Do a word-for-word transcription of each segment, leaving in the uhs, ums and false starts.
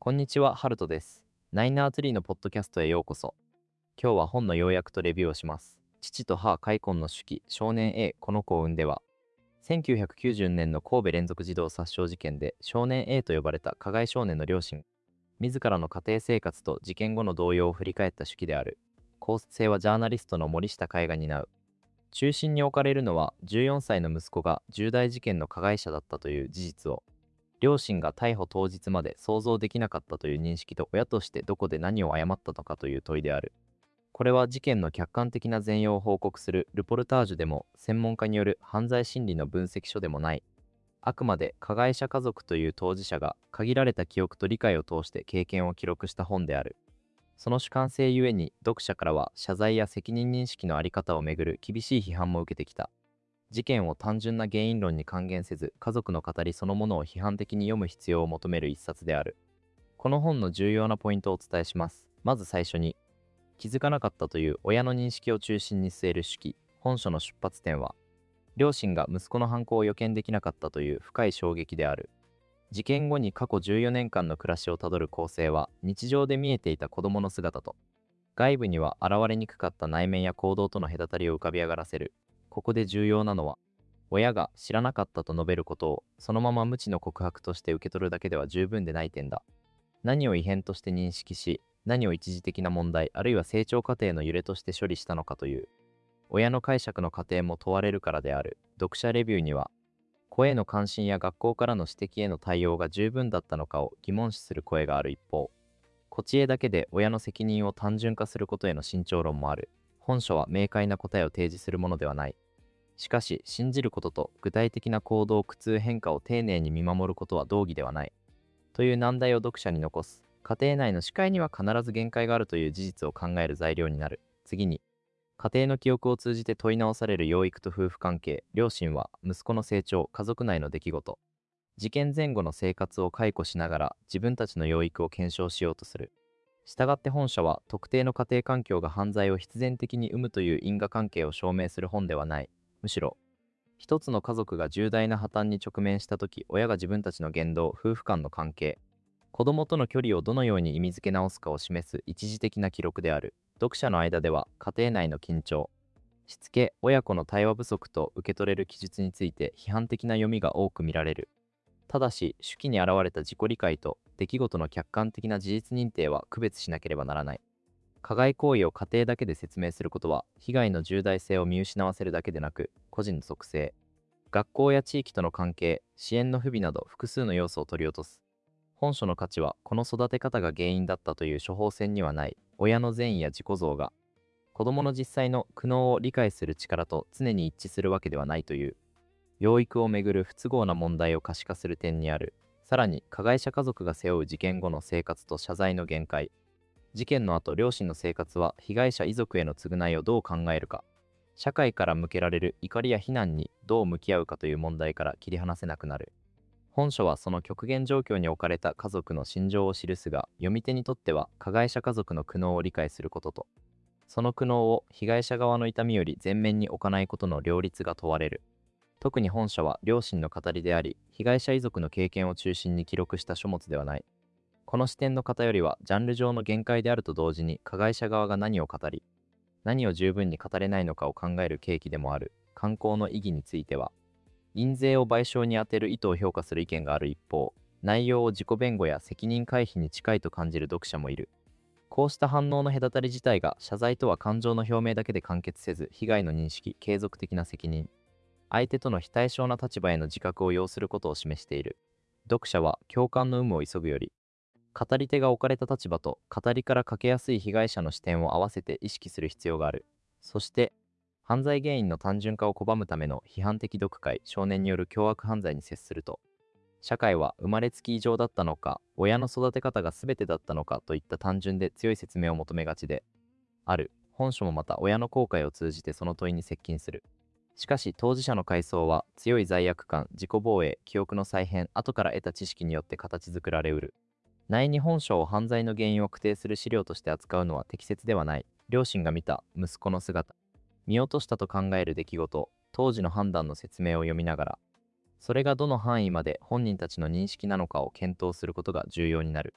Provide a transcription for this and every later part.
こんにちは、ハルトです。ナイナーツリーのポッドキャストへようこそ。今日は本の要約とレビューをします。父と母開墾の手記、少年 A、この子を産んでは、せんきゅうひゃくきゅうじゅうねんの神戸連続児童殺傷事件で少年 A と呼ばれた加害少年の両親、自らの家庭生活と事件後の動揺を振り返った手記である。構成はジャーナリストの森下海が担う。中心に置かれるのはじゅうよんさいの息子が重大事件の加害者だったという事実を、両親が逮捕当日まで想像できなかったという認識と親としてどこで何を誤ったのかという問いである。これは事件の客観的な全容を報告するルポルタージュでも専門家による犯罪心理の分析書でもない。あくまで加害者家族という当事者が限られた記憶と理解を通して経験を記録した本である。その主観性ゆえに読者からは謝罪や責任認識のあり方をめぐる厳しい批判も受けてきた。事件を単純な原因論に還元せず、家族の語りそのものを批判的に読む必要を求める一冊である。この本の重要なポイントをお伝えします。まず最初に、気づかなかったという親の認識を中心に据える手記、本書の出発点は、両親が息子の犯行を予見できなかったという深い衝撃である。事件後に過去じゅうよねんかんの暮らしをたどる構成は、日常で見えていた子供の姿と、外部には現れにくかった内面や行動との隔たりを浮かび上がらせる。ここで重要なのは、親が知らなかったと述べることをそのまま無知の告白として受け取るだけでは十分でない点だ。何を異変として認識し、何を一時的な問題あるいは成長過程の揺れとして処理したのかという、親の解釈の過程も問われるからである。読者レビューには、子への関心や学校からの指摘への対応が十分だったのかを疑問視する声がある一方、こちへだけで親の責任を単純化することへの慎重論もある。本書は明快な答えを提示するものではない。しかし、信じることと具体的な行動苦痛変化を丁寧に見守ることは同義ではない。という難題を読者に残す。家庭内の視界には必ず限界があるという事実を考える材料になる。次に、家庭の記憶を通じて問い直される養育と夫婦関係、両親は息子の成長、家族内の出来事、事件前後の生活を解雇しながら自分たちの養育を検証しようとする。したがって本書は特定の家庭環境が犯罪を必然的に生むという因果関係を証明する本ではない。むしろ、一つの家族が重大な破綻に直面したとき、親が自分たちの言動、夫婦間の関係、子供との距離をどのように意味付け直すかを示す一時的な記録である。読者の間では家庭内の緊張、しつけ、親子の対話不足と受け取れる記述について批判的な読みが多く見られる。ただし、手記に現れた自己理解と出来事の客観的な事実認定は区別しなければならない。加害行為を家庭だけで説明することは、被害の重大性を見失わせるだけでなく、個人の属性、学校や地域との関係、支援の不備など複数の要素を取り落とす。本書の価値は、この育て方が原因だったという処方箋にはない。親の善意や自己像が、子供の実際の苦悩を理解する力と常に一致するわけではないという。養育をめぐる不都合な問題を可視化する点にある。さらに、加害者家族が背負う事件後の生活と謝罪の限界。事件の後、両親の生活は被害者遺族への償いをどう考えるか、社会から向けられる怒りや非難にどう向き合うかという問題から切り離せなくなる。本書はその極限状況に置かれた家族の心情を記すが、読み手にとっては加害者家族の苦悩を理解することと、その苦悩を被害者側の痛みより前面に置かないことの両立が問われる。特に本書は両親の語りであり、被害者遺族の経験を中心に記録した書物ではない。この視点の偏りはジャンル上の限界であると同時に、加害者側が何を語り、何を十分に語れないのかを考える契機でもある。刊行の意義については、印税を賠償に充てる意図を評価する意見がある一方、内容を自己弁護や責任回避に近いと感じる読者もいる。こうした反応の隔たり自体が謝罪とは感情の表明だけで完結せず、被害の認識、継続的な責任、相手との非対称な立場への自覚を要することを示している。読者は共感の有無を急ぐより、語り手が置かれた立場と語りからかけやすい被害者の視点を合わせて意識する必要がある。そして、犯罪原因の単純化を拒むための批判的読解、少年による凶悪犯罪に接すると、社会は生まれつき異常だったのか、親の育て方が全てだったのかといった単純で強い説明を求めがちである。本書もまた親の後悔を通じてその問いに接近する。しかし当事者の回想は強い罪悪感、自己防衛、記憶の再編、後から得た知識によって形作られうる。内に本書を犯罪の原因を規定する資料として扱うのは適切ではない。両親が見た息子の姿、見落としたと考える出来事、当時の判断の説明を読みながら、それがどの範囲まで本人たちの認識なのかを検討することが重要になる。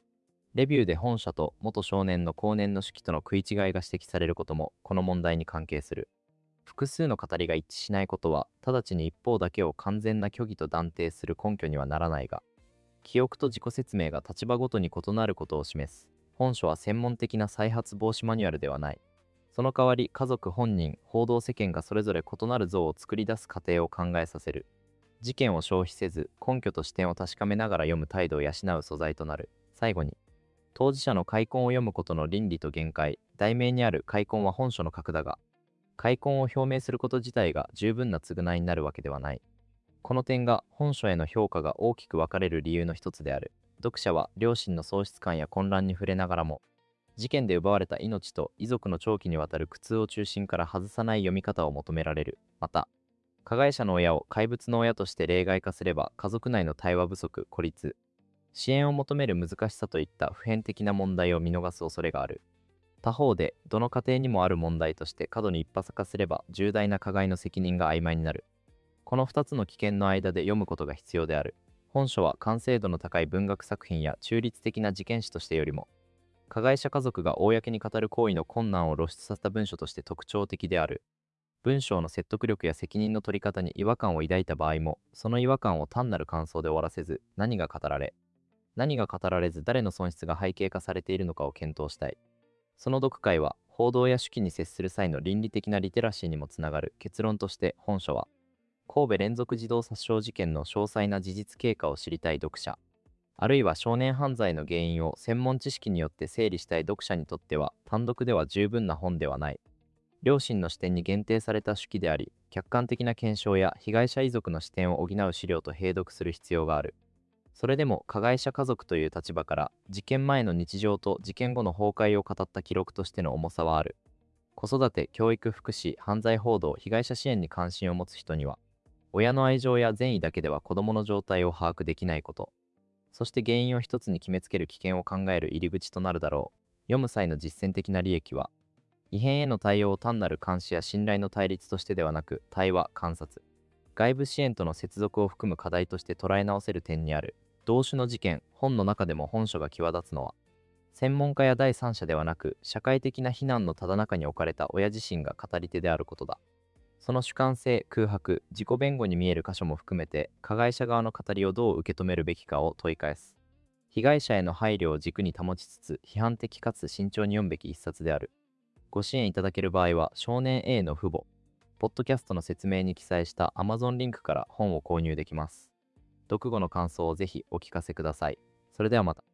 レビューで本社と元少年の後年の手記との食い違いが指摘されることもこの問題に関係する。複数の語りが一致しないことは直ちに一方だけを完全な虚偽と断定する根拠にはならないが、記憶と自己説明が立場ごとに異なることを示す。本書は専門的な再発防止マニュアルではない。その代わり家族本人、報道世間がそれぞれ異なる像を作り出す過程を考えさせる。事件を消費せず根拠と視点を確かめながら読む態度を養う素材となる。最後に、当事者の開墾を読むことの倫理と限界。題名にある開墾は本書の核だが、開墾を表明すること自体が十分な償いになるわけではない。この点が本書への評価が大きく分かれる理由の一つである。読者は良心の喪失感や混乱に触れながらも、事件で奪われた命と遺族の長期にわたる苦痛を中心から外さない読み方を求められる。また、加害者の親を怪物の親として例外化すれば、家族内の対話不足、孤立、支援を求める難しさといった普遍的な問題を見逃す恐れがある。他方で、どの家庭にもある問題として過度に一発化すれば、重大な加害の責任が曖昧になる。このふたつの危険の間で読むことが必要である。本書は完成度の高い文学作品や中立的な事件史としてよりも、加害者家族が公に語る行為の困難を露出させた文書として特徴的である。文章の説得力や責任の取り方に違和感を抱いた場合も、その違和感を単なる感想で終わらせず、何が語られ、何が語られず誰の損失が背景化されているのかを検討したい。その読解は、報道や手記に接する際の倫理的なリテラシーにもつながる。結論として本書は、神戸連続児童殺傷事件の詳細な事実経過を知りたい読者、あるいは少年犯罪の原因を専門知識によって整理したい読者にとっては、単独では十分な本ではない。良心の視点に限定された手記であり、客観的な検証や被害者遺族の視点を補う資料と併読する必要がある。それでも加害者家族という立場から事件前の日常と事件後の崩壊を語った記録としての重さはある。子育て、教育、福祉、犯罪報道、被害者支援に関心を持つ人には、親の愛情や善意だけでは子供の状態を把握できないこと、そして原因を一つに決めつける危険を考える入り口となるだろう。読む際の実践的な利益は、異変への対応を単なる監視や信頼の対立としてではなく、対話、観察、外部支援との接続を含む課題として捉え直せる点にある。同種の事件、本の中でも本書が際立つのは、専門家や第三者ではなく、社会的な非難のただ中に置かれた親自身が語り手であることだ。その主観性、空白、自己弁護に見える箇所も含めて、加害者側の語りをどう受け止めるべきかを問い返す。被害者への配慮を軸に保ちつつ、批判的かつ慎重に読むべき一冊である。ご支援いただける場合は、少年 A の父母、ポッドキャストの説明に記載した Amazon リンクから本を購入できます。読後の感想をぜひお聞かせください。それではまた。